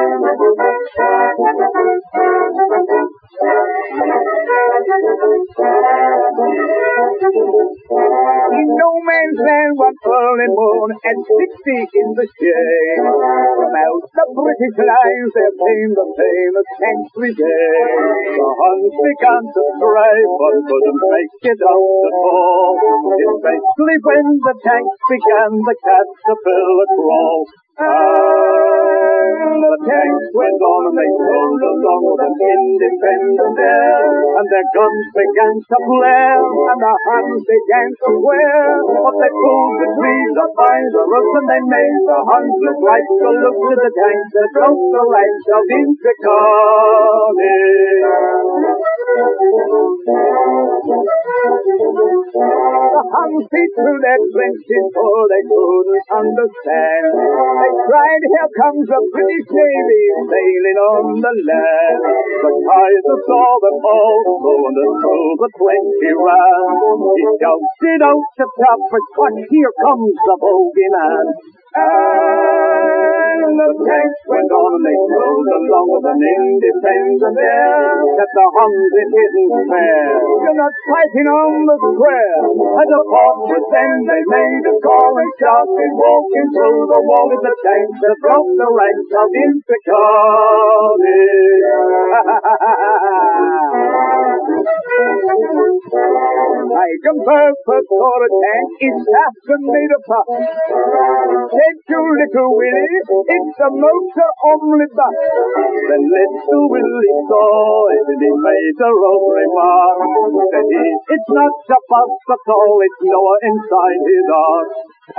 In no man's land one early morn at 60 in the shade. From out the British lines there came the famous tank brigade. The Huns began to strive but couldn't make it out at all. Especially when the tanks began the caterpillar crawl. And the tanks went on and they rolled along with an independent air. And their guns began to flare and the Huns began to swear. But they pulled the trees up by the roots and they made the Huns look like the look to the tanks that broke the ranks out into Cardiff. The Huns beat through their trenches for they couldn't understand. They cried, here comes the British Navy sailing on the land. The Kaiser saw them all going through the 20 round. He shouted out to top for cut, here comes the bogeyman. And the tanks went on and they rolled along with an independent air. That the Huns it isn't fair. You're not fighting on the square. As a fortress then they made a call and shouted, walking through the wall of the tanks that broke the ranks of into Cardiff. Heisenberg first saw a tank, it's half and made a puff. Said to little Willie, it's a motor omnibus. Then little Willie saw it and he made a road remark. Said he, it's not a bus at all, it's Noah inside his ark.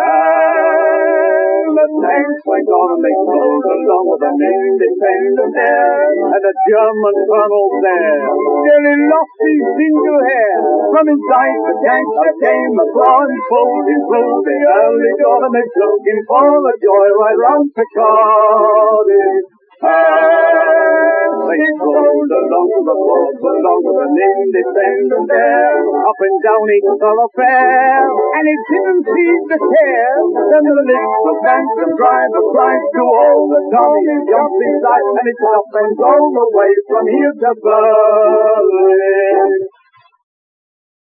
And the tanks went on and they rolled along with an independent air. And a German colonel there nearly lost his single hair. From inside the tank there came a blindfolded through the early dawn, and they're looking for the joyride round to Cardiff. And they rolled along the walls along with an independent air, up and down each thoroughfare, and it didn't seem to care. Then the little phantom driver cried to all the Tommies, jump inside, and it's up and all the way from here to Berlin.